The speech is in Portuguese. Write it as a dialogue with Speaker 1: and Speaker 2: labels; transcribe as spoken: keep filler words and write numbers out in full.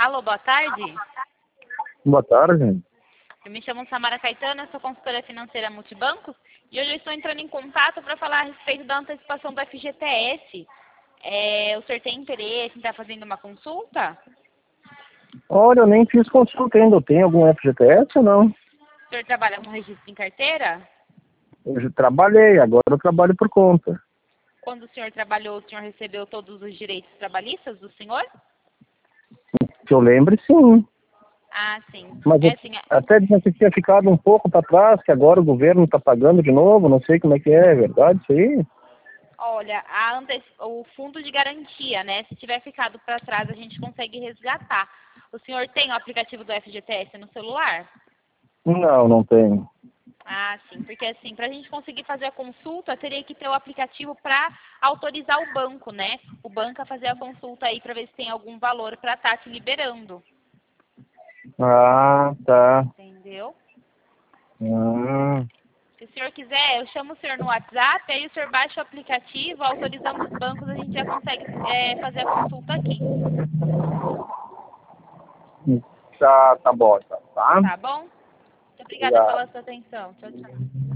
Speaker 1: Alô, boa tarde.
Speaker 2: Boa tarde.
Speaker 1: Eu me chamo Samara Caetano, eu sou consultora financeira multibancos e hoje eu estou entrando em contato para falar a respeito da antecipação do F G T S. É, o senhor tem interesse em estar fazendo uma consulta?
Speaker 2: Olha, eu nem fiz consulta ainda. Tem algum F G T S ou não?
Speaker 1: O senhor trabalha com registro em carteira?
Speaker 2: Eu já trabalhei, agora eu trabalho por conta.
Speaker 1: Quando o senhor trabalhou, o senhor recebeu todos os direitos trabalhistas do senhor?
Speaker 2: Que eu lembre, sim.
Speaker 1: Ah, sim.
Speaker 2: Mas
Speaker 1: É
Speaker 2: eu,
Speaker 1: assim,
Speaker 2: até dizendo que tinha ficado um pouco para trás, que agora o governo está pagando de novo, não sei como é que é, é verdade isso aí?
Speaker 1: olha, a ante- o fundo de garantia, né? Se tiver ficado para trás, a gente consegue resgatar. O senhor tem o aplicativo do F G T S no celular?
Speaker 2: Não, não tem.
Speaker 1: Ah, sim, porque assim, para a gente conseguir fazer a consulta, teria que ter o aplicativo para autorizar o banco, né? O banco a fazer a consulta aí para ver se tem algum valor para estar te liberando,
Speaker 2: Ah, tá.
Speaker 1: entendeu?
Speaker 2: Ah,
Speaker 1: Se o senhor quiser, eu chamo o senhor no WhatsApp, aí o senhor baixa o aplicativo, autorizando os bancos, a gente já consegue é, fazer a consulta aqui,
Speaker 2: tá, tá bom, tá. Tá?
Speaker 1: tá bom? Muito obrigada
Speaker 2: Obrigado.
Speaker 1: pela sua atenção. Tchau, tchau.